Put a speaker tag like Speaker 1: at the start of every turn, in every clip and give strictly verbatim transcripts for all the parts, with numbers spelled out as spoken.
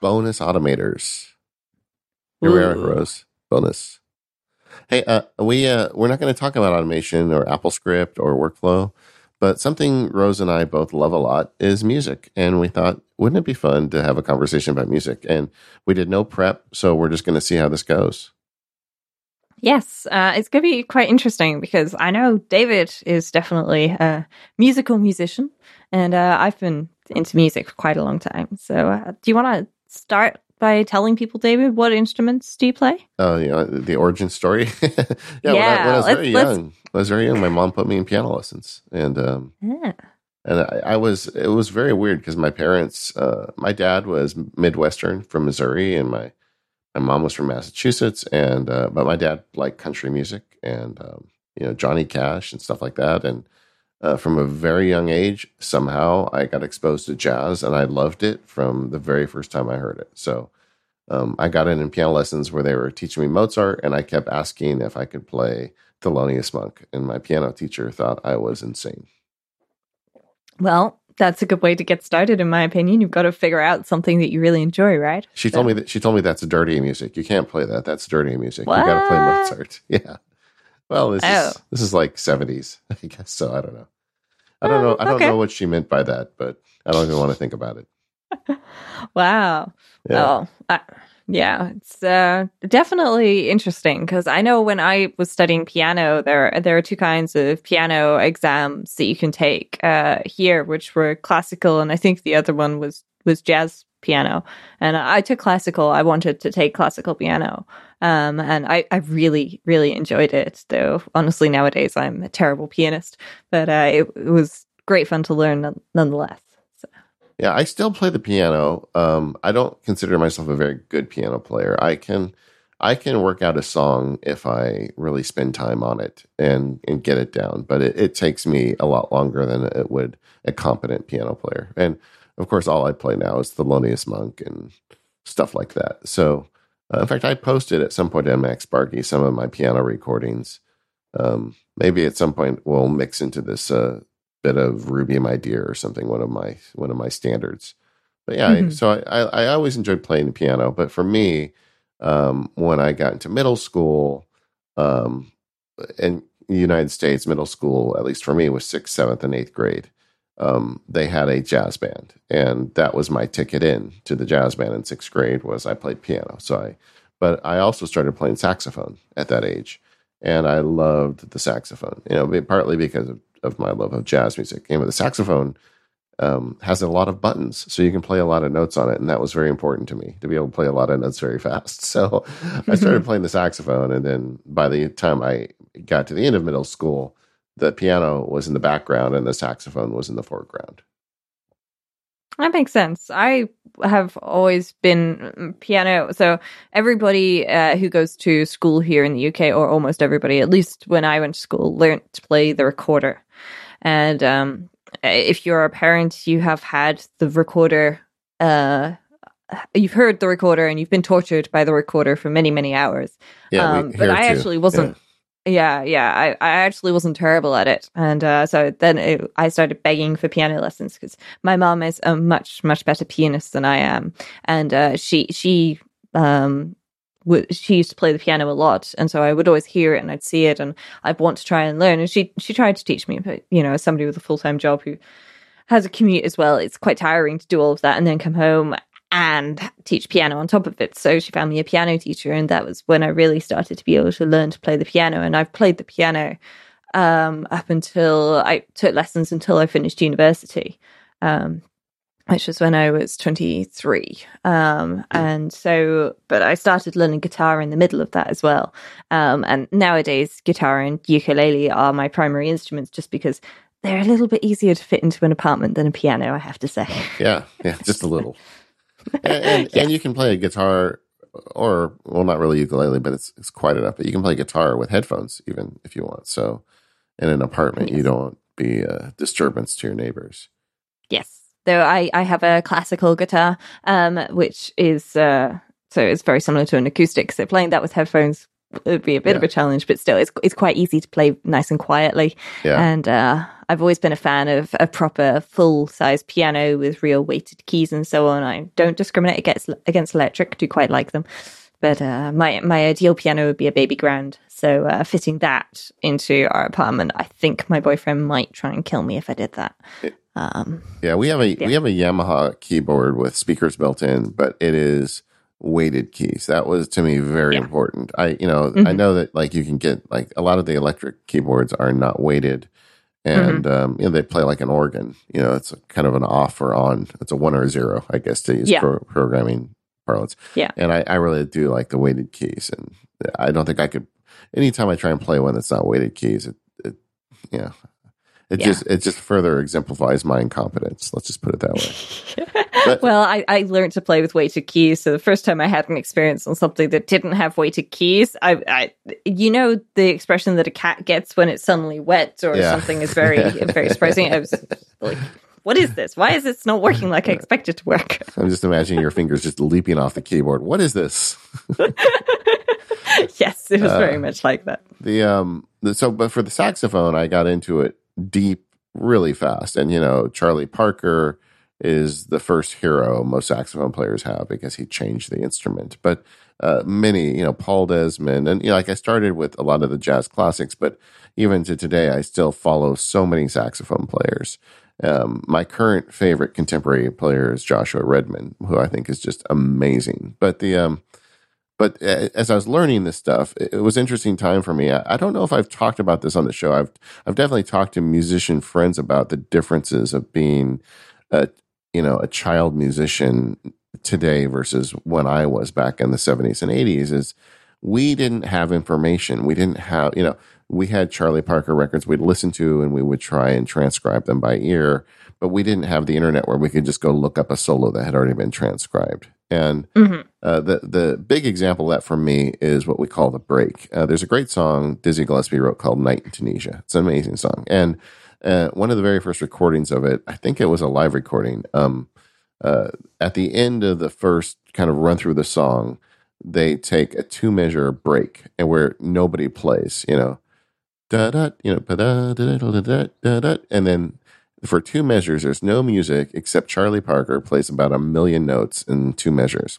Speaker 1: bonus automators. Here we are, Rose. Bonus. Hey, uh, we uh, we're not going to talk about automation or AppleScript or workflow, but something Rose and I both love a lot is music, and we thought, wouldn't it be fun to have a conversation about music? And we did no prep, so we're just going to see how this goes.
Speaker 2: Yes, uh, it's going to be quite interesting because I know David is definitely a musical musician, and uh, I've been into music for quite a long time. So, uh, do you want to start by telling people, David, what instruments do you play?
Speaker 1: Oh, uh, you know, the origin story. yeah,
Speaker 2: yeah,
Speaker 1: when I, when I was very
Speaker 2: let's,
Speaker 1: young, let's... I was very young. My mom put me in piano lessons, and um,
Speaker 2: yeah.
Speaker 1: and I, I was. It was very weird because my parents, uh, my dad was Midwestern from Missouri, and my my mom was from Massachusetts, and uh, but my dad liked country music and um, you know Johnny Cash and stuff like that, and uh, from a very young age, somehow I got exposed to jazz, and I loved it from the very first time I heard it. So. Um, I got in, in piano lessons where they were teaching me Mozart, and I kept asking if I could play Thelonious Monk, and my piano teacher thought I was insane.
Speaker 2: Well, that's a good way to get started, in my opinion. You've got to figure out something that you really enjoy, right?
Speaker 1: She so. told me that she told me that's dirty music. You can't play that. That's dirty music.
Speaker 2: What?
Speaker 1: You got to play Mozart. Yeah. Well, this
Speaker 2: oh.
Speaker 1: is this is like seventies, I guess. So I don't know. I don't know. I don't
Speaker 2: okay.
Speaker 1: know what she meant by that, but I don't even want to think about it.
Speaker 2: Wow.
Speaker 1: Yeah.
Speaker 2: Oh, I, yeah. It's uh, definitely interesting because I know when I was studying piano, there there are two kinds of piano exams that you can take uh, here, which were classical, and I think the other one was was jazz piano. And I took classical. I wanted to take classical piano, um, and I, I really really enjoyed it. Though honestly, nowadays I'm a terrible pianist, but uh, it, it was great fun to learn none, nonetheless.
Speaker 1: Yeah, I still play the piano. Um, I don't consider myself a very good piano player. I can, I can work out a song if I really spend time on it and, and get it down. But it, it takes me a lot longer than it would a competent piano player. And of course, all I play now is Thelonious Monk and stuff like that. So, uh, in fact, I posted at some point on Max Sparky some of my piano recordings. Um, maybe at some point we'll mix into this. Uh, bit of Ruby My Dear or something, one of my one of my standards. But yeah, mm-hmm. I, so I, I, I always enjoyed playing the piano. But for me, um, when I got into middle school, um, in the United States, middle school, at least for me, was sixth, seventh, and eighth grade. Um, they had a jazz band, and that was my ticket in to the jazz band in sixth grade. Was I played piano? So I, but I also started playing saxophone at that age, and I loved the saxophone. You know, partly because of of my love of jazz music. And with the saxophone um, has a lot of buttons, so you can play a lot of notes on it. And that was very important to me, to be able to play a lot of notes very fast. So I started playing the saxophone. And then by the time I got to the end of middle school, the piano was in the background and the saxophone was in the foreground.
Speaker 2: That makes sense. I have always been piano. So everybody uh, who goes to school here in the U K, or almost everybody, at least when I went to school, learned to play the recorder. And um, if you're a parent, you have had the recorder, uh, you've heard the recorder and you've been tortured by the recorder for many, many hours.
Speaker 1: Yeah,
Speaker 2: um,
Speaker 1: we,
Speaker 2: but I
Speaker 1: too.
Speaker 2: actually wasn't. Yeah. Yeah, yeah. I, I actually wasn't terrible at it. And uh, so then it, I started begging for piano lessons because my mom is a much, much better pianist than I am. And uh, she, she, um, w- she used to play the piano a lot. And so I would always hear it and I'd see it and I'd want to try and learn. And she, she tried to teach me, but, you know, as somebody with a full-time job who has a commute as well, it's quite tiring to do all of that and then come home and teach piano on top of it. So she found me a piano teacher, and that was when I really started to be able to learn to play the piano. And I've played the piano um, up until I took lessons until I finished university, um, which was when I was twenty-three. Um, and so, but I started learning guitar in the middle of that as well. Um, and nowadays, guitar and ukulele are my primary instruments just because they're a little bit easier to fit into an apartment than a piano, I have to say.
Speaker 1: Yeah, yeah, just a little. and and,
Speaker 2: yes.
Speaker 1: and you can play a guitar, or well, not really ukulele, but it's it's quite enough. But you can play guitar with headphones, even if you want. So, in an apartment, yes. you don't be a disturbance to your neighbors.
Speaker 2: Yes, though I I have a classical guitar, um, which is uh, so it's very similar to an acoustic. So playing that with headphones it would be a bit
Speaker 1: Yeah.
Speaker 2: of a challenge, but still, it's it's quite easy to play nice and quietly.
Speaker 1: Yeah.
Speaker 2: And uh, I've always been a fan of a proper full-size piano with real weighted keys and so on. I don't discriminate against against electric. Do quite like them. But uh, my my ideal piano would be a baby grand. So uh, fitting that into our apartment, I think my boyfriend might try and kill me if I did that. Um,
Speaker 1: yeah, we have a
Speaker 2: yeah.
Speaker 1: we have a Yamaha keyboard with speakers built in, but it is weighted keys. That was to me very
Speaker 2: Yeah.
Speaker 1: important. I you know
Speaker 2: Mhm.
Speaker 1: I know that like you can get like a lot of the electric keyboards are not weighted, and um, you know they play like an organ. You know, it's a, kind of an off or on. It's a one or a zero, I guess, to use
Speaker 2: Yeah.
Speaker 1: pro- programming parlance.
Speaker 2: Yeah.
Speaker 1: And I, I really do like the weighted keys, and I don't think I could. Anytime I try and play one that's not weighted keys, it, it you know, it
Speaker 2: Yeah.
Speaker 1: just it just further exemplifies my incompetence. Let's just put it that way. But-
Speaker 2: well, I, I learned to play with weighted keys. So the first time I had an experience on something that didn't have weighted keys, I, I you know, the expression that a cat gets when it's suddenly wet or
Speaker 1: Yeah.
Speaker 2: something is very, very surprising. I was like, what is this? Why is this not working like I expect it to work?
Speaker 1: I'm just imagining your fingers just leaping off the keyboard. What is this?
Speaker 2: Yes, it was
Speaker 1: Uh,
Speaker 2: very much like that.
Speaker 1: The um the, so but for the saxophone I got into it deep really fast, and you know Charlie Parker is the first hero most saxophone players have because he changed the instrument. But uh, many, you know, Paul Desmond, and you know, like I started with a lot of the jazz classics, but even to today, I still follow so many saxophone players. Um, my current favorite contemporary player is Joshua Redman, who I think is just amazing. But the um, but as I was learning this stuff, it was an interesting time for me. I, I don't know if I've talked about this on the show. I've I've definitely talked to musician friends about the differences of being a you know a child musician today versus when I was back in the seventies and eighties. Is we didn't have information. We didn't have you know we had Charlie Parker records we'd listen to and we would try and transcribe them by ear, but we didn't have the internet where we could just go look up a solo that had already been transcribed. And
Speaker 2: Mm-hmm.
Speaker 1: uh, the the big example of that for me is what we call the break. Uh, there's a great song Dizzy Gillespie wrote called "Night in Tunisia." It's an amazing song, and uh, one of the very first recordings of it, I think it was a live recording. Um, uh, at the end of the first kind of run through the song, they take a two measure break, and where nobody plays, you know, da da, you know, da da da da da da, and then. For two measures, there's no music except Charlie Parker plays about a million notes in two measures.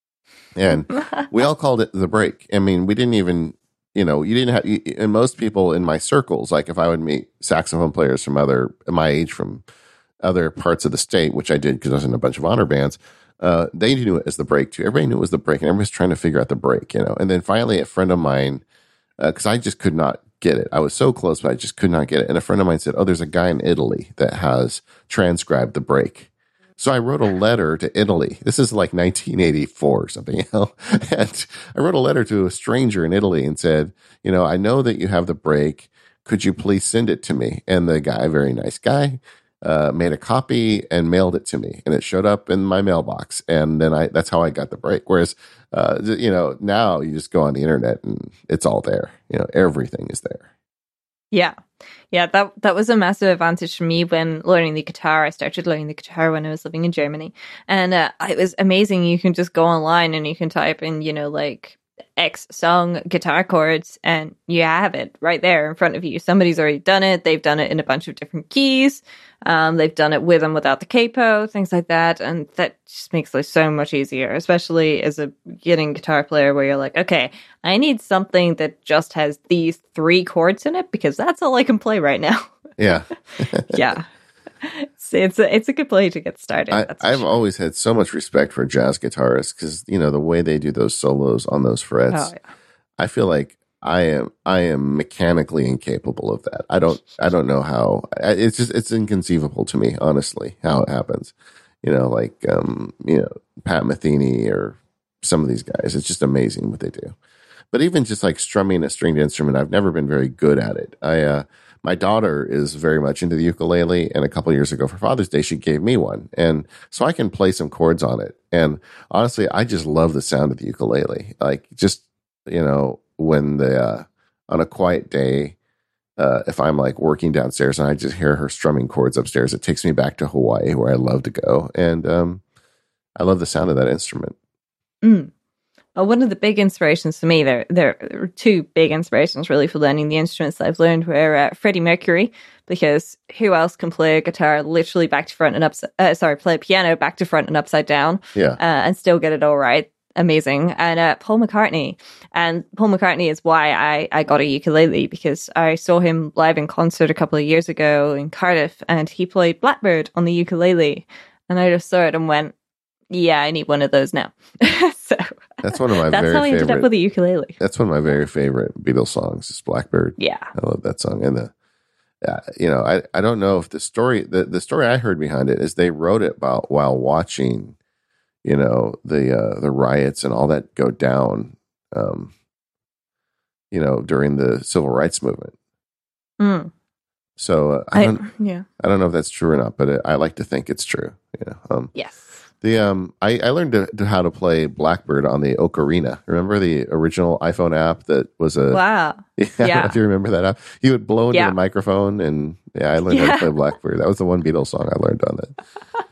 Speaker 1: And we all called it the break. I mean, we didn't even, you know, you didn't have, and most people in my circles, like if I would meet saxophone players from other, my age from other parts of the state, which I did because I was in a bunch of honor bands, uh, they knew it as the break too. Everybody knew it was the break, and everybody's trying to figure out the break, you know. And then finally, a friend of mine, because uh, I just could not get it. I was so close, but I just could not get it. And a friend of mine said, "Oh, there's a guy in Italy that has transcribed the break." So I wrote a letter to Italy. This is like nineteen eighty-four or something, you know. And I wrote a letter to a stranger in Italy and said, "You know, I know that you have the break. Could you please send it to me?" And the guy, very nice guy, uh, made a copy and mailed it to me, and it showed up in my mailbox. And then I, that's how I got the break. Whereas, uh, you know, now you just go on the internet and it's all there. You know, everything is there.
Speaker 2: Yeah. Yeah, that that was a massive advantage for me when learning the guitar. I started learning the guitar when I was living in Germany. And uh, it was amazing. You can just go online and you can type in, you know, like X song guitar chords and you have it right there in front of you. Somebody's already done it. They've done it in a bunch of different keys. Um, they've done it with and without the capo, things like that. And that just makes life so much easier, especially as a beginning guitar player where you're like, okay, I need something that just has these three chords in it because that's all I can play right now.
Speaker 1: Yeah.
Speaker 2: Yeah. It's, it's, a, it's a good play to get started.
Speaker 1: I,
Speaker 2: That's for
Speaker 1: I've
Speaker 2: sure.
Speaker 1: always had so much respect for jazz guitarists because, you know, the way they do those solos on those frets,
Speaker 2: Oh, yeah.
Speaker 1: I feel like I am I am mechanically incapable of that. I don't I don't know how. It's just it's inconceivable to me, honestly, how it happens. You know, like um, you know, Pat Metheny or some of these guys. It's just amazing what they do. But even just like strumming a stringed instrument, I've never been very good at it. I uh, my daughter is very much into the ukulele, and a couple of years ago for Father's Day, she gave me one, and so I can play some chords on it. And honestly, I just love the sound of the ukulele. Like just you know. When the uh, on a quiet day, uh, if I'm like working downstairs and I just hear her strumming chords upstairs, it takes me back to Hawaii where I love to go, and um, I love the sound of that instrument.
Speaker 2: Mm. Uh, one of the big inspirations for me, there, there are two big inspirations really for learning the instruments that I've learned were uh, Freddie Mercury, because who else can play a guitar literally back to front and upside, uh, sorry, play a piano back to front and upside down,
Speaker 1: Yeah.
Speaker 2: uh, and still get it all right. Amazing. And uh, Paul McCartney. And Paul McCartney is why I, I got a ukulele, because I saw him live in concert a couple of years ago in Cardiff, and he played Blackbird on the ukulele. And I just saw it and went, yeah, I need one of those now. So
Speaker 1: that's one of my
Speaker 2: that's
Speaker 1: very
Speaker 2: how I ended
Speaker 1: favorite,
Speaker 2: up with a ukulele.
Speaker 1: That's one of my very favorite Beatles songs is Blackbird.
Speaker 2: Yeah.
Speaker 1: I love that song. And the, uh, you know, I, I don't know if the story, the, the story I heard behind it is they wrote it about while watching, you know, the, uh, the riots and all that go down, um, you know, during the civil rights movement.
Speaker 2: Mm.
Speaker 1: So uh, I don't,
Speaker 2: I, yeah.
Speaker 1: I don't know if that's true or not, but it, I like to think it's true. You know, um,
Speaker 2: yes.
Speaker 1: The um, I, I learned to, to how to play Blackbird on the Ocarina. Remember the original iPhone app that was a
Speaker 2: wow.
Speaker 1: Yeah, I don't know if you remember that app. You would blow into
Speaker 2: Yeah.
Speaker 1: the microphone, and yeah, I learned
Speaker 2: Yeah.
Speaker 1: how to play Blackbird. That was the one Beatles song I learned on it.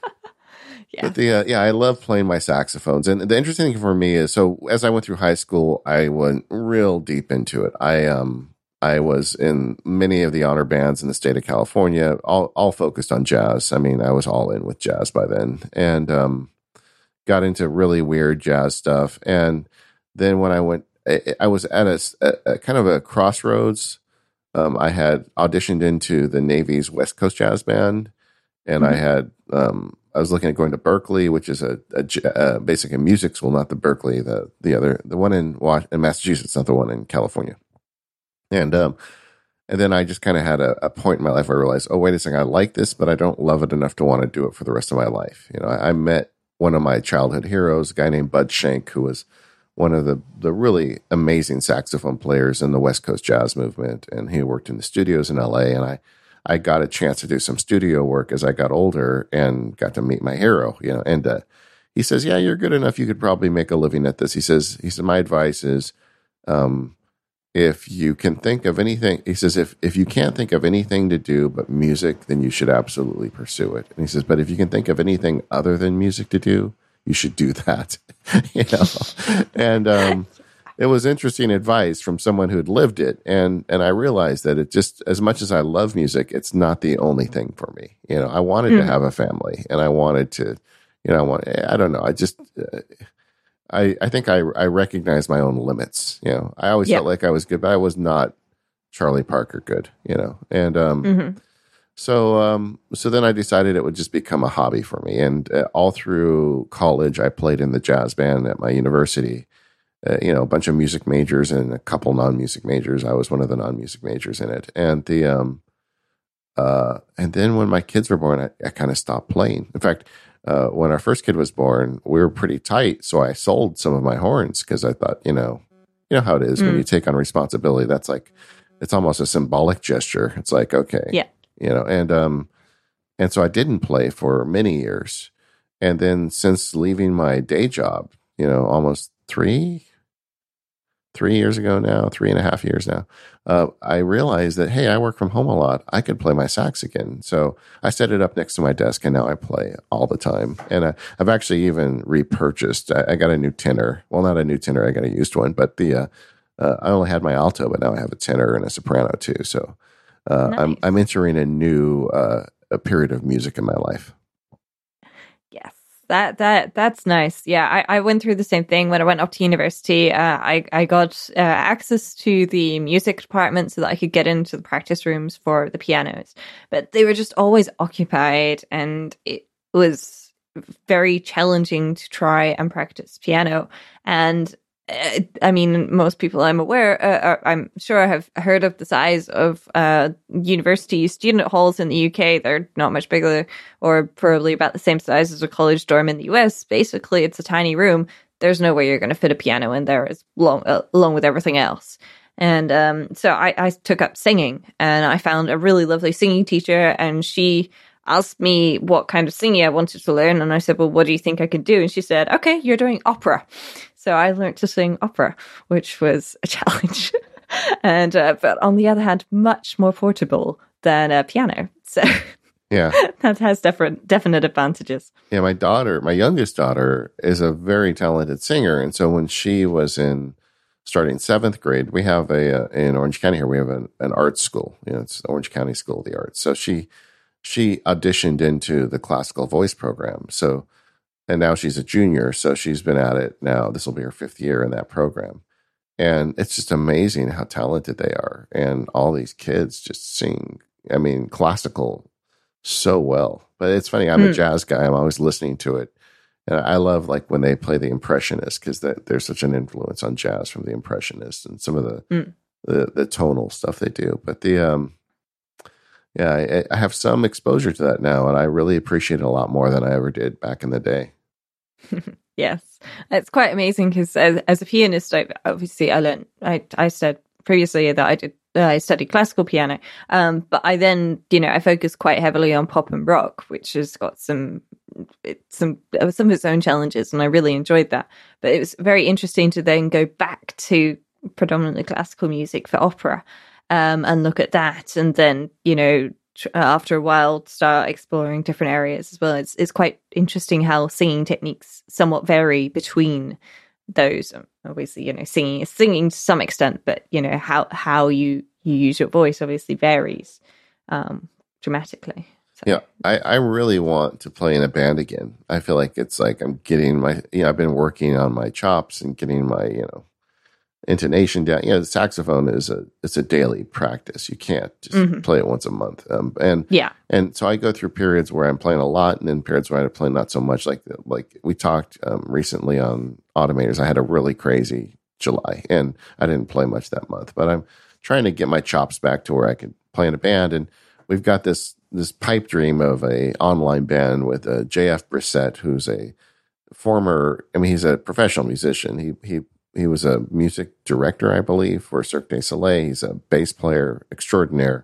Speaker 2: Yeah.
Speaker 1: But the uh, yeah, I love playing my saxophones, and the interesting thing for me is, so as I went through high school, I went real deep into it. I um. I was in many of the honor bands in the state of California, all, all focused on jazz. I mean, I was all in with jazz by then, and um, got into really weird jazz stuff. And then when I went, I, I was at a, a, a kind of a crossroads. Um, I had auditioned into the Navy's West Coast Jazz Band, and mm-hmm. I had um, I was looking at going to Berkeley, which is a, a, a basically a music school, not the Berkeley, the the other, the one in, in Massachusetts, not the one in California. And um, and then I just kind of had a, a point in my life where I realized, oh, wait a second, I like this, but I don't love it enough to want to do it for the rest of my life. You know, I, I met one of my childhood heroes, a guy named Bud Shank, who was one of the, the really amazing saxophone players in the West Coast jazz movement. And he worked in the studios in L A. And I, I got a chance to do some studio work as I got older and got to meet my hero, you know. And uh, he says, yeah, you're good enough. You could probably make a living at this. He says, he said, my advice is, um, if you can think of anything, he says, if, if you can't think of anything to do but music, then you should absolutely pursue it. And he says, but if you can think of anything other than music to do, you should do that. You know? And um, it was interesting advice from someone who had lived it. And, and I realized that it just, as much as I love music, it's not the only thing for me. You know, I wanted mm. to have a family, and I wanted to, you know, I want, I don't know. I just, uh, I, I think I, I recognize my own limits. You know, I always yeah. felt like I was good, but I was not Charlie Parker good, you know? And, um, mm-hmm. so, um, so then I decided it would just become a hobby for me. And uh, all through college, I played in the jazz band at my university, uh, you know, a bunch of music majors and a couple non-music majors. I was one of the non-music majors in it. And the, um, uh, and then when my kids were born, I, I kind of stopped playing. In fact, Uh, when our first kid was born, we were pretty tight. So I sold some of my horns because I thought, you know, you know how it is mm. when you take on responsibility. That's like, it's almost a symbolic gesture. It's like, okay,
Speaker 2: yeah,
Speaker 1: you know, and, um, and so I didn't play for many years. And then since leaving my day job, you know, almost three, three years ago now, three and a half years now, uh, I realized that, hey, I work from home a lot. I could play my sax again. So I set it up next to my desk, and now I play all the time. And I, I've actually even repurchased. I, I got a new tenor. Well, not a new tenor. I got a used one. But the uh, uh, I only had my alto, but now I have a tenor and a soprano too. So uh, nice. I'm I'm entering a new uh, a period of music in my life.
Speaker 2: Yes. That that that's nice. Yeah, I, I went through the same thing when I went up to university. Uh, I I got uh, access to the music department so that I could get into the practice rooms for the pianos, but they were just always occupied, and it was very challenging to try and practice piano. And uh, I mean, most people I'm aware, uh, are, I'm sure have heard of the size of uh, university student halls in the U K. They're not much bigger, or probably about the same size as a college dorm in the U S. Basically, it's a tiny room. There's no way you're going to fit a piano in there as long, uh, along with everything else. And um, so I, I took up singing, and I found a really lovely singing teacher, and she asked me what kind of singing I wanted to learn. And I said, well, what do you think I could do? And she said, okay, you're doing opera. So I learned to sing opera, which was a challenge. and uh, but on the other hand, much more portable than a piano. So
Speaker 1: Yeah.
Speaker 2: That has different definite advantages.
Speaker 1: Yeah, my daughter, my youngest daughter, is a very talented singer, and so when she was in starting seventh grade, we have a uh, in Orange County here we have an, an art school. You know, it's the Orange County School of the Arts. So she she auditioned into the classical voice program. So and now she's a junior, so she's been at it now. This will be her fifth year in that program, and it's just amazing how talented they are, and all these kids just sing. I mean, classical so well. But it's funny, I'm mm. a jazz guy. I'm always listening to it. And I love like when they play the Impressionists because there's such an influence on jazz from the Impressionists and some of the, mm. the, the tonal stuff they do. But the, um, yeah, I, I have some exposure to that now, and I really appreciate it a lot more than I ever did back in the day.
Speaker 2: Yes. It's quite amazing because as, as a pianist, I, obviously I learned, I, I said previously that I did Uh, I studied classical piano, um, but I then, you know, I focused quite heavily on pop and rock, which has got some, it, some, uh, some of its own challenges, and I really enjoyed that. But it was very interesting to then go back to predominantly classical music for opera, um, and look at that, and then, you know, tr- uh, after a while, start exploring different areas as well. It's it's quite interesting how singing techniques somewhat vary between those. Obviously, you know, singing is singing to some extent, but you know how how you you use your voice obviously varies um dramatically. So.
Speaker 1: Yeah, I, I really want to play in a band again. I feel like it's like I'm getting my, you know, I've been working on my chops and getting my, you know, intonation down. You know, the saxophone is a it's a daily practice. You can't just mm-hmm. play it once a month. Um, and
Speaker 2: yeah,
Speaker 1: and so I go through periods where I'm playing a lot, and then periods where I'm playing not so much. Like like we talked um, recently on Automators. I had a really crazy July, and I didn't play much that month. But I'm trying to get my chops back to where I can play in a band, and we've got this this pipe dream of a online band with uh, J F Brissett, who's a former. I mean, he's a professional musician. He he. He was a music director, I believe, for Cirque du Soleil. He's a bass player extraordinaire.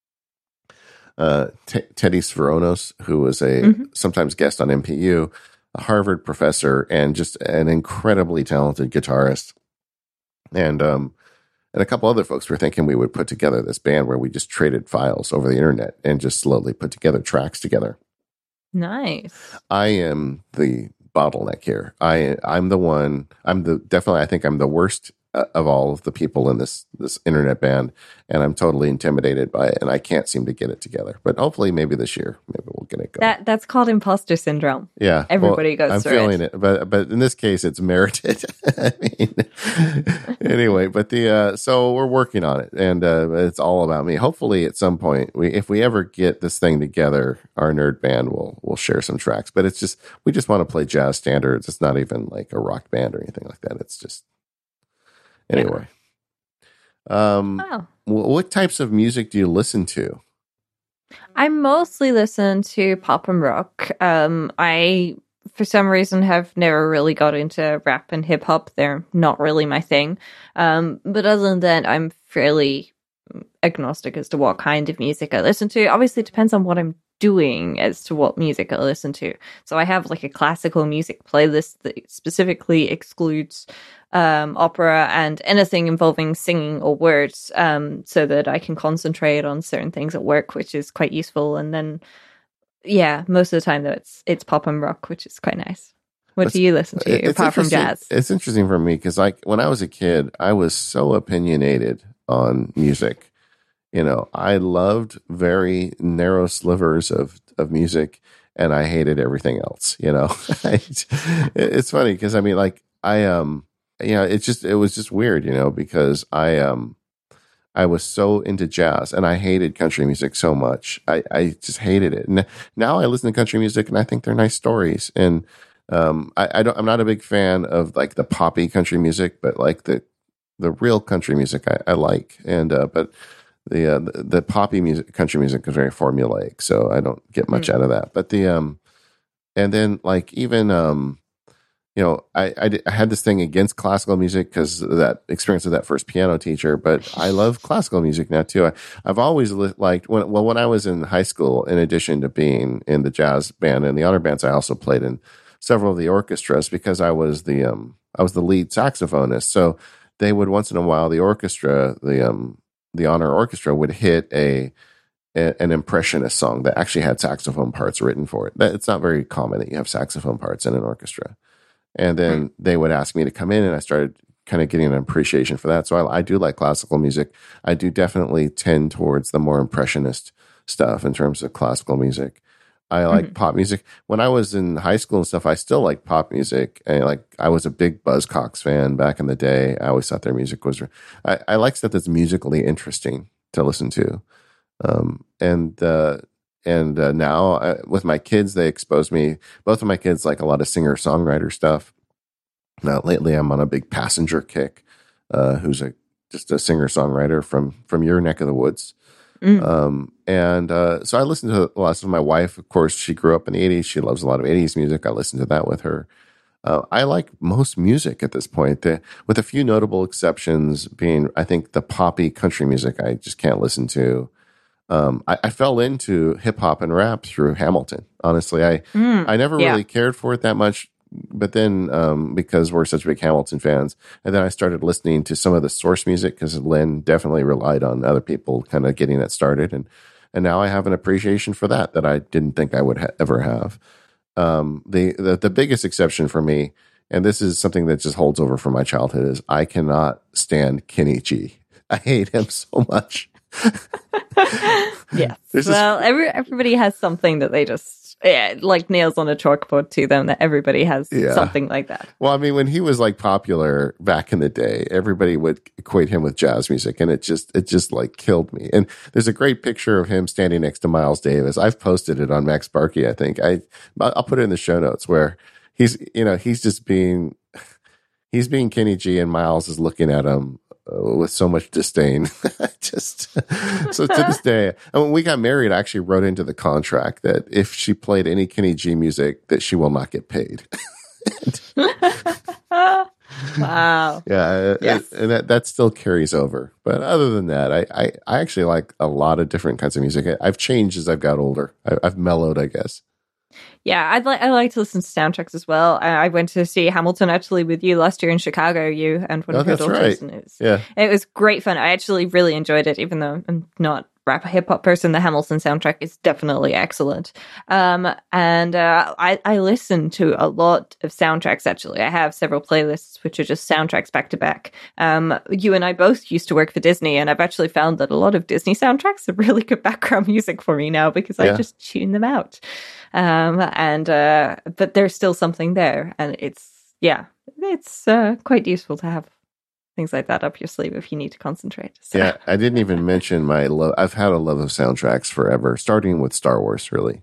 Speaker 1: Uh, T- Teddy Svoronos, who was a mm-hmm. sometimes guest on M P U, a Harvard professor, and just an incredibly talented guitarist. And um, and a couple other folks were thinking we would put together this band where we just traded files over the internet and just slowly put together tracks together.
Speaker 2: Nice.
Speaker 1: I am the bottleneck here. I I'm the one. I'm the definitely. I think I'm the worst uh, of all of the people in this this internet band, and I'm totally intimidated by it, and I can't seem to get it together. But hopefully, maybe this year, maybe we'll get it going.
Speaker 2: That that's called imposter syndrome.
Speaker 1: Yeah,
Speaker 2: everybody
Speaker 1: well,
Speaker 2: goes
Speaker 1: I'm
Speaker 2: through
Speaker 1: feeling it. it, but but in this case, it's merited. I mean, anyway, but the uh, so we're working on it, and uh, it's all about me. Hopefully, at some point, we if we ever get this thing together, our nerd band will will share some tracks. But it's just we just want to play jazz standards. It's not even like a rock band or anything like that. It's just anyway. Yeah. Um, wow. What types of music do you listen to?
Speaker 2: I mostly listen to pop and rock. Um, I, for some reason, have never really got into rap and hip hop. They're not really my thing. Um, but other than that, I'm fairly agnostic as to what kind of music I listen to. Obviously, it depends on what I'm doing as to what music I listen to. So I have like a classical music playlist that specifically excludes um, opera and anything involving singing or words, um, so that I can concentrate on certain things at work, which is quite useful. And then, yeah, most of the time though, it's it's pop and rock, which is quite nice. What it's, do you listen to apart from jazz?
Speaker 1: It's interesting for me because, like, when I was a kid, I was so opinionated on music. You know, I loved very narrow slivers of, of music, and I hated everything else. You know, it's funny because I mean, like, I um, you know, it's just it was just weird, you know, because I um, I was so into jazz, and I hated country music so much. I I just hated it. And now I listen to country music, and I think they're nice stories. And um, I, I don't, I'm not a big fan of like the poppy country music, but like the the real country music I, I like. And uh, but. The, uh, the the poppy music, country music is very formulaic, so I don't get much mm. out of that. But the um, and then like even um, you know, I I, did, I had this thing against classical music because of that experience of that first piano teacher. But I love classical music now too. I, I've always li- liked when well when I was in high school. In addition to being in the jazz band and the honor bands, I also played in several of the orchestras because I was the um I was the lead saxophonist. So they would once in a while the orchestra the um. the honor orchestra would hit a a, an impressionist song that actually had saxophone parts written for it. That, it's not very common that you have saxophone parts in an orchestra. And then mm. they would ask me to come in, and I started kind of getting an appreciation for that. So I, I do like classical music. I do definitely tend towards the more impressionist stuff in terms of classical music. I like mm-hmm. pop music. When I was in high school and stuff, I still like pop music. And like, I was a big Buzzcocks fan back in the day. I always thought their music was, I, I like stuff that's musically interesting to listen to. Um, and, uh, and, uh, now I, with my kids, they exposed me, both of my kids like a lot of singer songwriter stuff. Now lately I'm on a big Passenger kick, uh, who's a, just a singer songwriter from, from your neck of the woods. Mm. Um, and, uh, so I listened to a lot of my wife, of course, she grew up in the eighties. She loves a lot of eighties music. I listened to that with her. Uh, I like most music at this point, the, with a few notable exceptions being, I think, the poppy country music I just can't listen to. Um, I, I fell into hip hop and rap through Hamilton. Honestly, I, mm, I never yeah. really cared for it that much. But then, um, because we're such big Hamilton fans, and then I started listening to some of the source music because Lynn definitely relied on other people kind of getting that started. And, and now I have an appreciation for that, that I didn't think I would ha- ever have. Um, the, the, the biggest exception for me, and this is something that just holds over from my childhood, is I cannot stand Kenny G. I hate him so much.
Speaker 2: Yes. Well, this... every, everybody has something that they just, yeah, like nails on a chalkboard to them, that everybody has yeah. something like that.
Speaker 1: Well, I mean, when he was like popular back in the day, everybody would equate him with jazz music, and it just, it just like killed me. And there's a great picture of him standing next to Miles Davis. I've posted it on Max Barkey, I think. I, I'll put it in the show notes, where he's, you know, he's just being, he's being Kenny G, and Miles is looking at him Uh, with so much disdain. Just so to this day, and when we got married, I actually wrote into the contract that if she played any Kenny G music, that she will not get paid.
Speaker 2: Wow.
Speaker 1: Yeah, yes. and, and that, that still carries over. But other than that, I, I, I actually like a lot of different kinds of music. I've changed as I've got older. I, I've mellowed, I guess.
Speaker 2: Yeah, I'd like I like to listen to soundtracks as well. I, I went to see Hamilton actually with you last year in Chicago. You and one
Speaker 1: oh,
Speaker 2: of your
Speaker 1: that's
Speaker 2: daughters.
Speaker 1: Right.
Speaker 2: And it was,
Speaker 1: yeah,
Speaker 2: it was great fun. I actually really enjoyed it, even though I'm not rap hip hop person. The Hamilton soundtrack is definitely excellent. Um, and uh, I I listen to a lot of soundtracks. Actually, I have several playlists which are just soundtracks back to back. Um, you and I both used to work for Disney, and I've actually found that a lot of Disney soundtracks are really good background music for me now, because I yeah. just tune them out. Um, and uh, but there's still something there, and it's yeah, it's uh, quite useful to have things like that up your sleeve if you need to concentrate. So.
Speaker 1: Yeah, I didn't even mention my love. I've had a love of soundtracks forever, starting with Star Wars, really.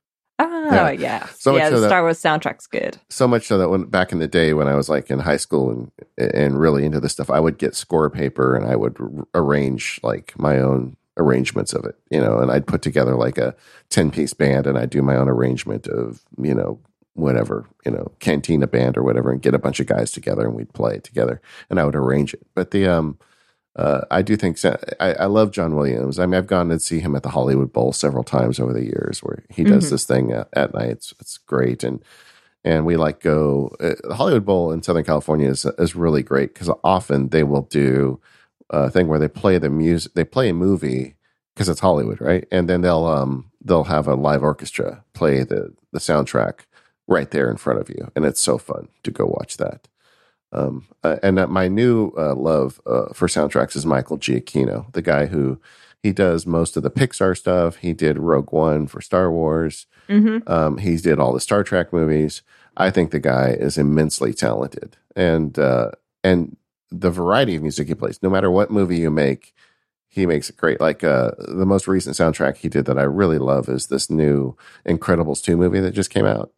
Speaker 2: Oh, yeah. yeah.
Speaker 1: So
Speaker 2: yeah,
Speaker 1: so
Speaker 2: the
Speaker 1: that,
Speaker 2: Star Wars soundtrack's good.
Speaker 1: So much so that when back in the day when I was like in high school and and really into this stuff, I would get score paper and I would r- arrange like my own arrangements of it, you know, and I'd put together like a ten-piece band, and I'd do my own arrangement of, you know, whatever, you know, Cantina band or whatever, and get a bunch of guys together and we'd play it together, and I would arrange it. But the, um, uh, I do think, I, I love John Williams. I mean, I've gone to see him at the Hollywood Bowl several times over the years, where he does mm-hmm. this thing at, at night. It's, it's great. And, and we like go, uh, the Hollywood Bowl in Southern California is, is really great, because often they will do a thing where they play the music, they play a movie because it's Hollywood, right? And then they'll, um, they'll have a live orchestra play the, the soundtrack right there in front of you, and it's so fun to go watch that. Um, uh, and uh, my new uh, love uh, for soundtracks is Michael Giacchino, the guy who he does most of the Pixar stuff. He did Rogue One for Star Wars. Mm-hmm. Um, he did all the Star Trek movies. I think the guy is immensely talented, and uh, and the variety of music he plays, no matter what movie you make, he makes it great. Like uh, the most recent soundtrack he did that I really love is this new Incredibles two movie that just came out.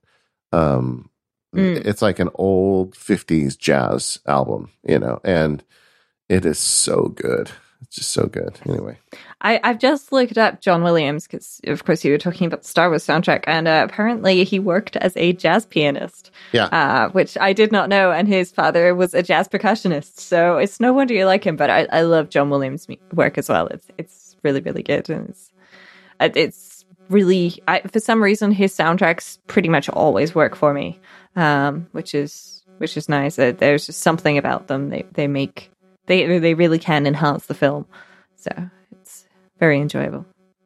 Speaker 1: Um, mm. It's like an old fifties jazz album, you know, and it is so good. It's just so good. Anyway,
Speaker 2: I, I've just looked up John Williams because, of course, you were talking about the Star Wars soundtrack, and uh, apparently he worked as a jazz pianist.
Speaker 1: Yeah,
Speaker 2: uh, which I did not know, and his father was a jazz percussionist. So it's no wonder you like him. But I, I love John Williams' work as well. It's it's really really good, and it's it's really I, for some reason his soundtracks pretty much always work for me, um, which is which is nice. Uh, there's just something about them. They they make. They they really can enhance the film, so it's very enjoyable.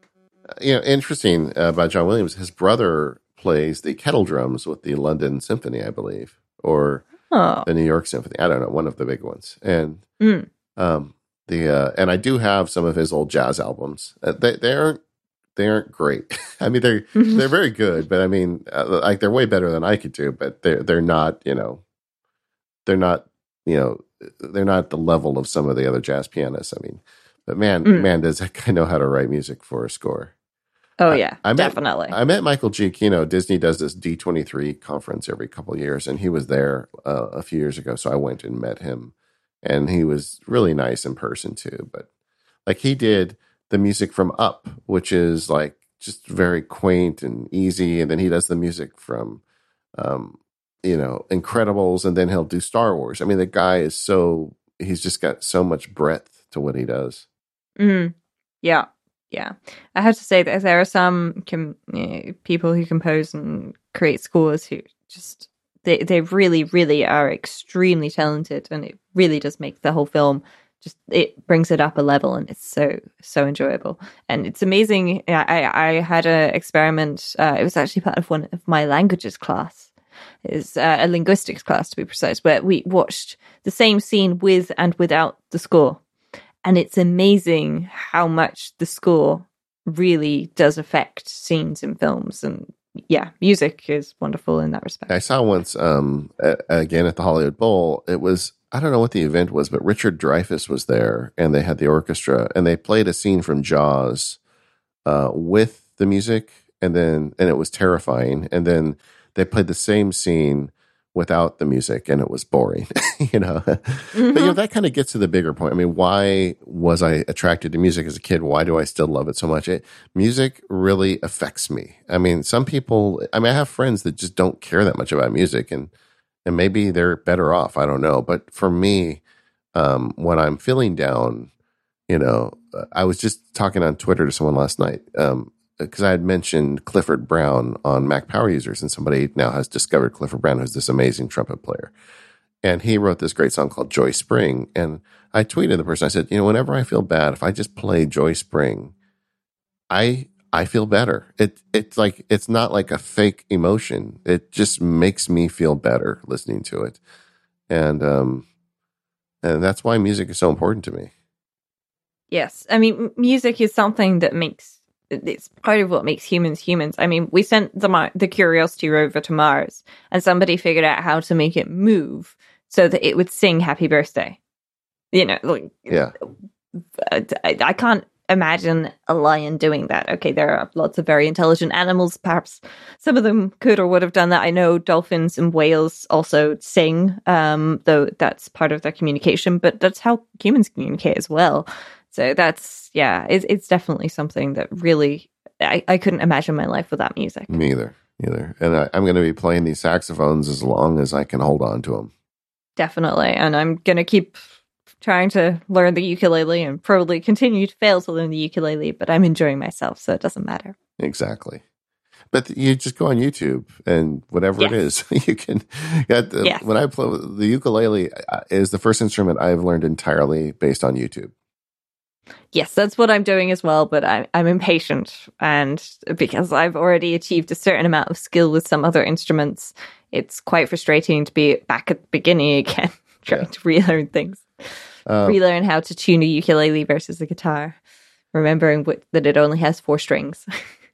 Speaker 1: you know, interesting uh, about John Williams. His brother plays the kettle drums with the London Symphony, I believe, or
Speaker 2: Oh.
Speaker 1: the New York Symphony. I don't know, one of the big ones. And
Speaker 2: Mm.
Speaker 1: um, the uh, and I do have some of his old jazz albums. Uh, they they aren't they aren't great. I mean, they're they're very good, but I mean, uh, like they're way better than I could do. But they're they're not, you know, they're not, you know, they're not the level of some of the other jazz pianists. I mean, but man,
Speaker 2: Mm.
Speaker 1: man, does that guy know how to write music for a score?
Speaker 2: Oh yeah,
Speaker 1: I, I met,
Speaker 2: definitely.
Speaker 1: I met Michael Giacchino. Disney does this D twenty-three conference every couple of years, and he was there uh, a few years ago. So I went and met him, and he was really nice in person too. But like he did the music from Up, which is like just very quaint and easy, and then he does the music from, um, you know, Incredibles, and then he'll do Star Wars. I mean, the guy is so he's just got so much breadth to what he does.
Speaker 2: Mm. Yeah. Yeah, I have to say that there are some com- uh, people who compose and create scores who just they they really really are extremely talented, and it really does make the whole film just it brings it up a level, and it's so so enjoyable, and it's amazing. I I had a experiment. Uh, it was actually part of one of my languages class. Is uh, a linguistics class to be precise, where we watched the same scene with and without the score. And it's amazing how much the score really does affect scenes in films. And yeah, music is wonderful in that respect.
Speaker 1: I saw once, um, a- again at the Hollywood Bowl, it was, I don't know what the event was, but Richard Dreyfuss was there and they had the orchestra and they played a scene from Jaws uh, with the music. And then, and it was terrifying. And then they played the same scene without the music and it was boring, you know. Mm-hmm. But you know, that kind of gets to the bigger point. I mean, why was I attracted to music as a kid? Why do I still love it so much? It, music really affects me. I mean, some people, I mean, I have friends that just don't care that much about music and, and maybe they're better off. I don't know. But for me, um, when I'm feeling down, you know, I was just talking on Twitter to someone last night, um, because I had mentioned Clifford Brown on Mac Power Users, and somebody now has discovered Clifford Brown, who's this amazing trumpet player. And he wrote this great song called Joy Spring. And I tweeted the person, I said, you know, whenever I feel bad, if I just play Joy Spring, I I feel better. It It's like, it's not like a fake emotion. It just makes me feel better listening to it. And, um, and that's why music is so important to me.
Speaker 2: Yes. I mean, music is something that makes it's part of what makes humans humans. I mean, we sent the the Curiosity rover to Mars, and somebody figured out how to make it move so that it would sing "Happy Birthday." You know, like
Speaker 1: yeah,
Speaker 2: I, I can't imagine a lion doing that. Okay, there are lots of very intelligent animals. Perhaps some of them could or would have done that. I know dolphins and whales also sing, um, though that's part of their communication. But that's how humans communicate as well. So that's, yeah, it's, it's definitely something that really, I, I couldn't imagine my life without music.
Speaker 1: Me either, either. And I, I'm going to be playing these saxophones as long as I can hold on to them.
Speaker 2: Definitely. And I'm going to keep trying to learn the ukulele and probably continue to fail to learn the ukulele, but I'm enjoying myself, so it doesn't matter.
Speaker 1: Exactly. But you just go on YouTube and whatever yes. it is, you can get the, yes. when I play the ukulele is the first instrument I've learned entirely based on YouTube.
Speaker 2: Yes, that's what I'm doing as well, but I'm, I'm impatient. And because I've already achieved a certain amount of skill with some other instruments, it's quite frustrating to be back at the beginning again, trying yeah. to relearn things. Um, relearn how to tune a ukulele versus a guitar, remembering what, that it only has four strings.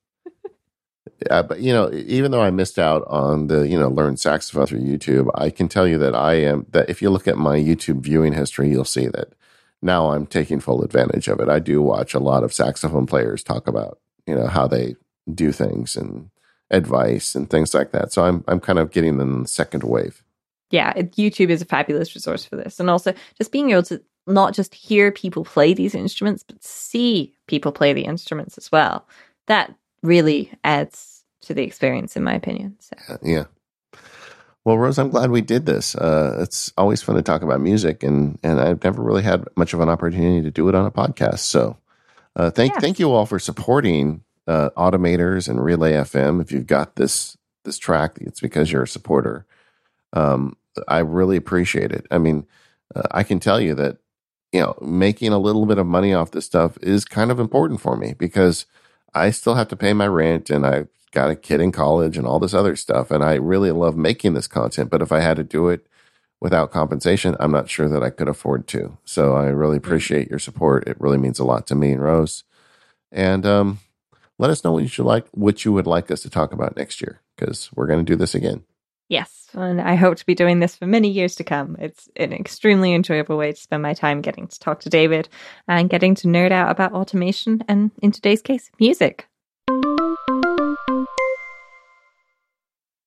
Speaker 1: Yeah, but, you know, even though I missed out on the, you know, learn saxophone through YouTube, I can tell you that I am, that if you look at my YouTube viewing history, you'll see that now I'm taking full advantage of it. I do watch a lot of saxophone players talk about, you know, how they do things and advice and things like that. So I'm I'm kind of getting them in the second wave.
Speaker 2: Yeah, it, YouTube is a fabulous resource for this. And also just being able to not just hear people play these instruments, but see people play the instruments as well. That really adds to the experience, in my opinion. So.
Speaker 1: Yeah. Well, Rose, I'm glad we did this. Uh, it's always fun to talk about music, and, and I've never really had much of an opportunity to do it on a podcast. So uh, thank yeah. thank you all for supporting uh, Automators and Relay F M. If you've got this this track, it's because you're a supporter. Um, I really appreciate it. I mean, uh, I can tell you that, you know, making a little bit of money off this stuff is kind of important for me because I still have to pay my rent, and I've got a kid in college and all this other stuff. And I really love making this content. But if I had to do it without compensation, I'm not sure that I could afford to. So I really appreciate your support. It really means a lot to me and Rose. And um, let us know what you should like, what you would like us to talk about next year, because we're going to do this again.
Speaker 2: Yes, and I hope to be doing this for many years to come. It's an extremely enjoyable way to spend my time getting to talk to David and getting to nerd out about automation and, in today's case, music.